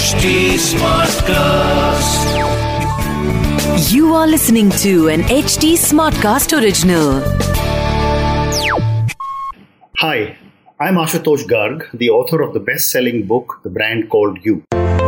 HT Smartcast. You are listening to an HT Smartcast original. Hi, I'm Ashutosh Garg, the author of the best-selling book, The Brand Called You.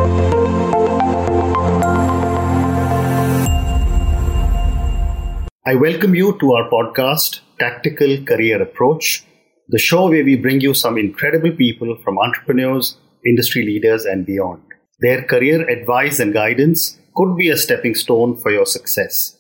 I welcome you to our podcast, Tactical Career Approach, the show where we bring you some incredible people from entrepreneurs, industry leaders, and beyond. Their career advice and guidance could be a stepping stone for your success.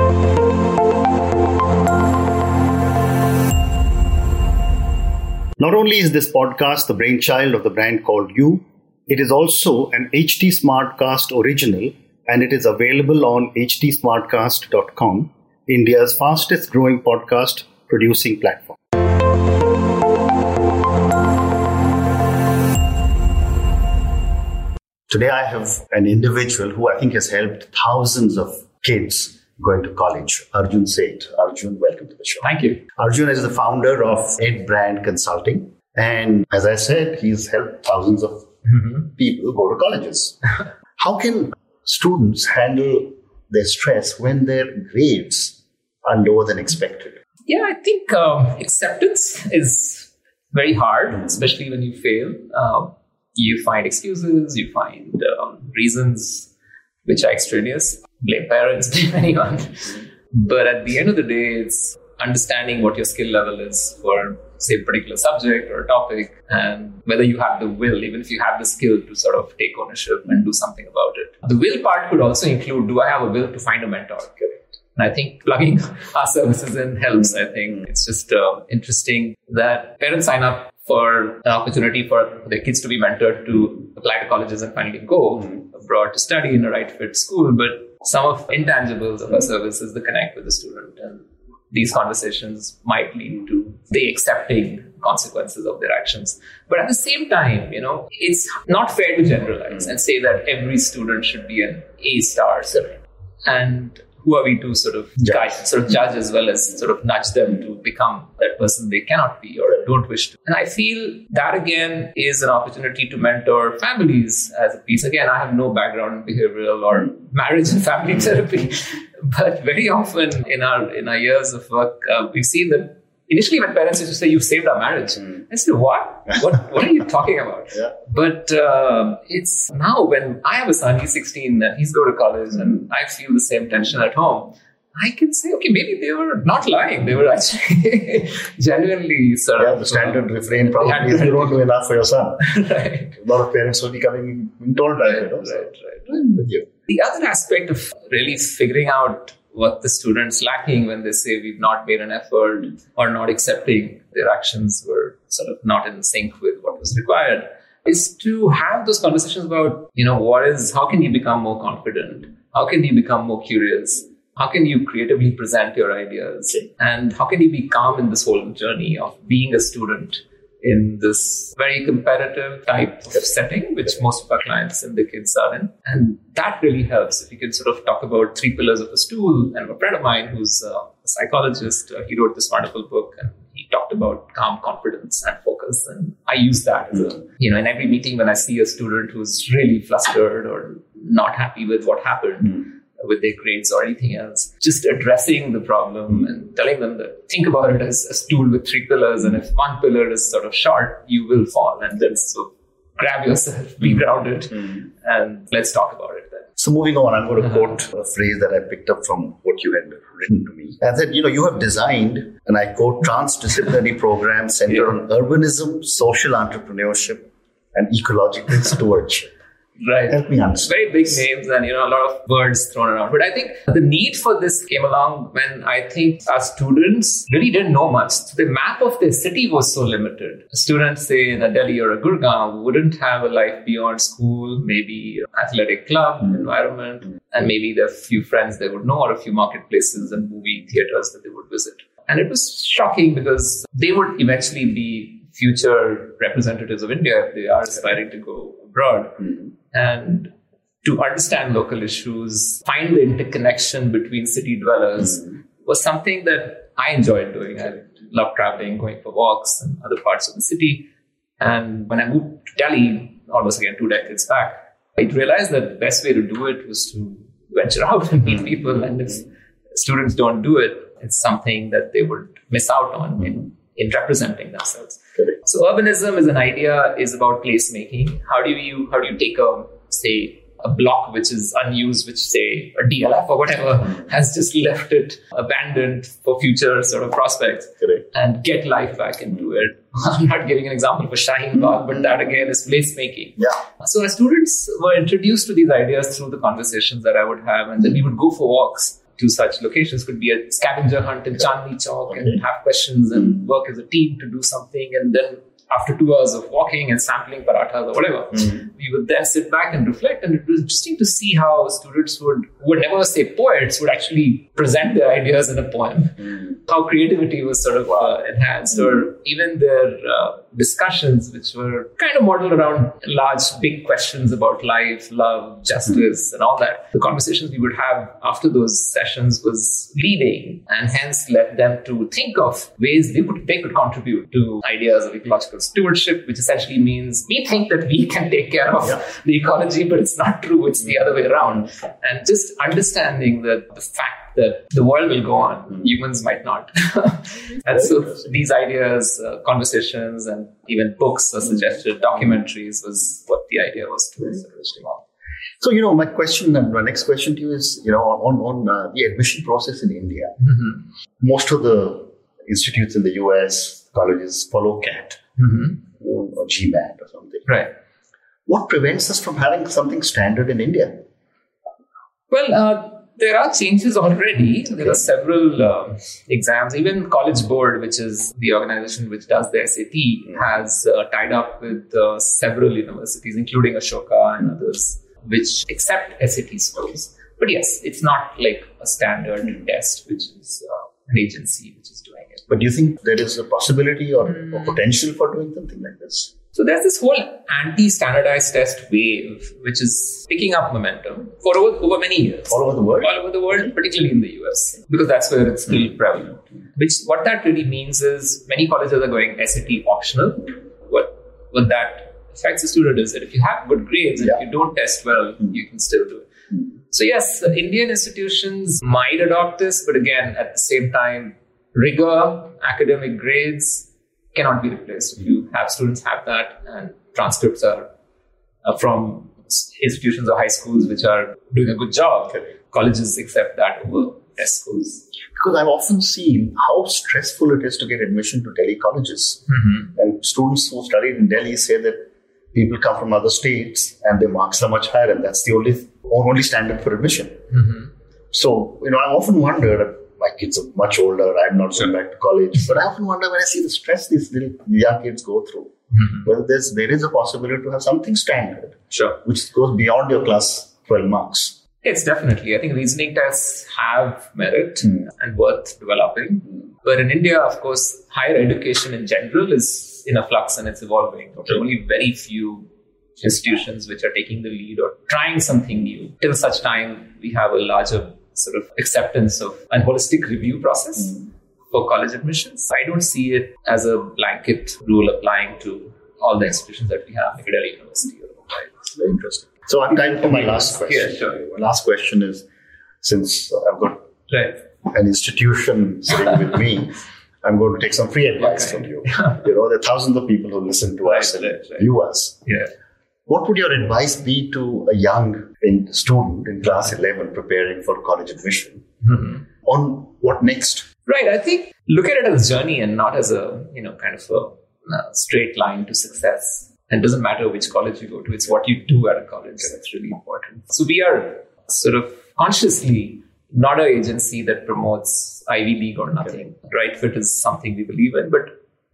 Not only is this podcast the brainchild of The Brand Called You, it is also an HT Smartcast original, and it is available on htsmartcast.com, India's fastest growing podcast producing platform. Today I have an individual who I think has helped thousands of kids going to college, Arjun Seth. Arjun, welcome to the show. Thank you. Arjun is the founder of Ed Brand Consulting. And as I said, he's helped thousands of people go to colleges. How can students handle their stress when their grades are lower than expected? Yeah, I think acceptance is very hard, especially when you fail. You find excuses, you find reasons which are extraneous. Blame parents, blame anyone. But at the end of the day, it's understanding what your skill level is for, say, a particular subject or a topic, and whether you have the will, even if you have the skill to sort of take ownership and do something about it. The will part could also include, do I have a will to find a mentor? And I think plugging our services in helps. I think it's just interesting that parents sign up for an opportunity for their kids to be mentored to apply to colleges and finally go abroad to study in a right fit school. But some of the intangibles of our service is the connect with the student. And these conversations might lead to the accepting consequences of their actions. But at the same time, it's not fair to generalize and say that every student should be an A-star student. And who are we to sort of judge as well as sort of nudge them to become that person they cannot be or don't wish to? And I feel that again is an opportunity to mentor families as a piece. Again, I have no background in behavioral or marriage and family therapy, but very often in our years of work, we've seen that initially when parents used to say, "You've saved our marriage," I said, What are you talking about? Yeah. But it's now when I have a son, he's 16, and he's going to college, and I feel the same tension at home. I can say, okay, maybe they were not lying. They were actually genuinely sort of... the standard refrain probably is you don't do enough for your son. Right. A lot of parents will be coming told that. Right. I'm with you. The other aspect of really figuring out what the student's lacking when they say we've not made an effort or not accepting their actions were sort of not in sync with what was required is to have those conversations about, how can you become more confident? How can you become more curious? How can you creatively present your ideas? And how can you be calm in this whole journey of being a student in this very competitive type of setting, which most of our clients and the kids are in. And that really helps. If you can sort of talk about 3 pillars of a stool, and a friend of mine who's a psychologist, he wrote this wonderful book and he talked about calm confidence and focus. And I use that as in every meeting when I see a student who's really flustered or not happy with what happened, with their grades or anything else, just addressing the problem and telling them that think about it as a stool with 3 pillars, and if one pillar is sort of short, you will fall, and then so grab yourself, be grounded, and let's talk about it then. So moving on, I'm going to quote a phrase that I picked up from what you had written to me. I said, you have designed, and I quote, transdisciplinary programs centered on urbanism, social entrepreneurship, and ecological stewardship. Right. Help me understand. Very big names and, a lot of words thrown around. But I think the need for this came along when I think our students really didn't know much. The map of their city was so limited. Students, say, in a Delhi or a Gurgaon wouldn't have a life beyond school, maybe athletic club environment, and maybe there are a few friends they would know or a few marketplaces and movie theaters that they would visit. And it was shocking because they would eventually be future representatives of India if they are aspiring to go abroad. And to understand local issues, find the interconnection between city dwellers was something that I enjoyed doing. I loved traveling, going for walks in other parts of the city. And when I moved to Delhi, almost again 2 decades back, I realized that the best way to do it was to venture out and meet people. And if students don't do it, it's something that they would miss out on in representing themselves. Correct. So urbanism is an idea, is about placemaking. How do you take a block which is unused, which say a DLF or whatever has just left it abandoned for future sort of prospects, Correct. and get life back into it. I'm not giving an example of a Shaheen Bagh, but that again is placemaking. Yeah. So our students were introduced to these ideas through the conversations that I would have, and then we would go for walks to such locations. Could be a scavenger hunt in Chandni Chowk and have questions and work as a team to do something, and then after 2 hours of walking and sampling parathas or whatever, we would then sit back and reflect. And it was interesting to see how students who would never say poets would actually present their ideas in a poem. How creativity was sort of enhanced, or even their discussions, which were kind of modeled around large, big questions about life, love, justice, and all that. The conversations we would have after those sessions was leading, and hence led them to think of ways they could contribute to ideas of ecological stewardship, which essentially means we think that we can take care of the ecology, but it's not true. It's the other way around. And just understanding that the fact that the world will go on, humans might not. And so these ideas, conversations, and even books are suggested, documentaries was what the idea was to interesting on. So, my next question to you is, on the admission process in India. Most of the institutes in the US, colleges follow CAT or GMAT or something. Right. What prevents us from having something standard in India? Well, there are changes already. There are several exams. Even College Board, which is the organization which does the SAT, has tied up with several universities, including Ashoka and others, which accept SAT scores. But yes, it's not like a standard test, which is an agency which is doing it. But do you think there is a possibility or potential for doing something like this? So there's this whole anti-standardized test wave, which is picking up momentum for over many years. All over the world? All over the world, particularly in the US, because that's where it's still prevalent. What that really means is many colleges are going SAT optional. What that affects the student is that if you have good grades and if you don't test well, you can still do it. So yes, Indian institutions might adopt this, but again, at the same time, rigor, academic grades cannot be replaced. If you have students have that, and transcripts are from institutions or high schools which are doing a good job, colleges accept that over test scores. Because I've often seen how stressful it is to get admission to Delhi colleges. And students who studied in Delhi say that people come from other states and their marks are much higher, and that's the only standard for admission. So, I often wondered, my kids are much older, I'm not going back to college, but I often wonder when I see the stress these young kids go through, whether there is a possibility to have something standard, which goes beyond your class 12 marks. Yes, definitely. I think reasoning tests have merit and worth developing. But in India, of course, higher education in general is in a flux and it's evolving. There are only very few institutions which are taking the lead or trying something new. Till such time, we have a larger sort of acceptance of a holistic review process for college admissions. I don't see it as a blanket rule applying to all the institutions that we have, like Delhi University or Mumbai. It's very interesting. So I'm time for my last question. Yeah, sure. My last question is, since I've got an institution sitting with me, I'm going to take some free advice from you. There are thousands of people who listen to us and view us. Yeah. What would your advice be to a young student in class 11 preparing for college admission on what next? Right. I think look at it as a journey and not as a, kind of a straight line to success. And it doesn't matter which college you go to. It's what you do at a college that's really important. So we are sort of consciously not an agency that promotes Ivy League or nothing. Right fit is something we believe in, but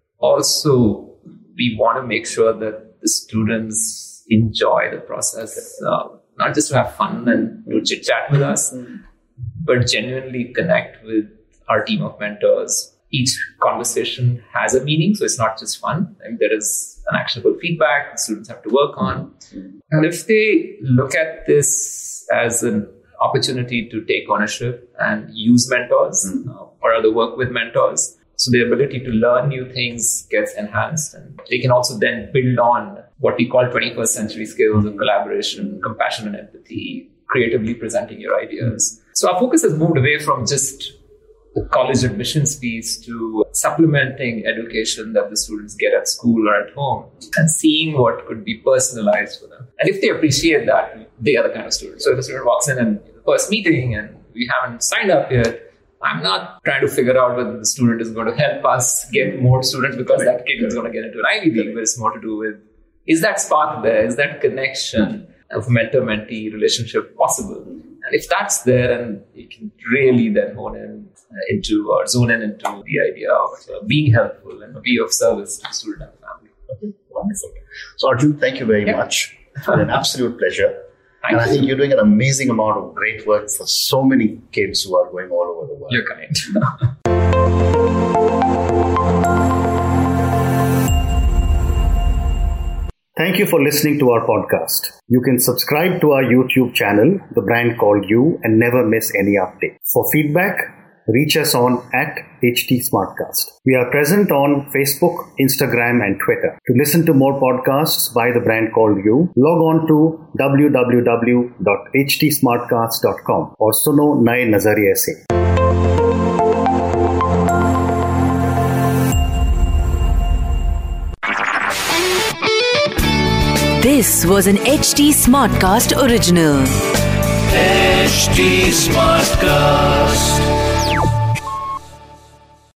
also we want to make sure that the students enjoy the process, not just to have fun and to chit chat with us, but genuinely connect with our team of mentors. Each conversation has a meaning, so it's not just fun. And there is an actionable feedback the students have to work on. And if they look at this as an opportunity to take ownership and use mentors or other work with mentors, so the ability to learn new things gets enhanced, and they can also then build on what we call 21st century skills of collaboration, compassion and empathy, creatively presenting your ideas. So our focus has moved away from just the college admissions piece to supplementing education that the students get at school or at home and seeing what could be personalized for them. And if they appreciate that, they are the kind of student. So if a student walks in and the first meeting and we haven't signed up yet, I'm not trying to figure out whether the student is going to help us get more students because that kid is going to get into an Ivy League, but it's more to do with, is that spark there? Is that connection of mentor-mentee relationship possible? And if that's there, then you can really then zone in into the idea of being helpful and be of service to the student and the family. Okay, wonderful. So Arjun, thank you very much. It's been an absolute pleasure. Thank I think you're doing an amazing amount of great work for so many kids who are going all over the world. You're kind. Thank you for listening to our podcast. You can subscribe to our YouTube channel, The Brand Called You, and never miss any update. For feedback, reach us on @HT Smartcast. We are present on Facebook, Instagram, and Twitter. To listen to more podcasts by The Brand Called You, log on to www.htsmartcast.com or suno naye nazariye se. This was an HT Smartcast original. HT Smartcast.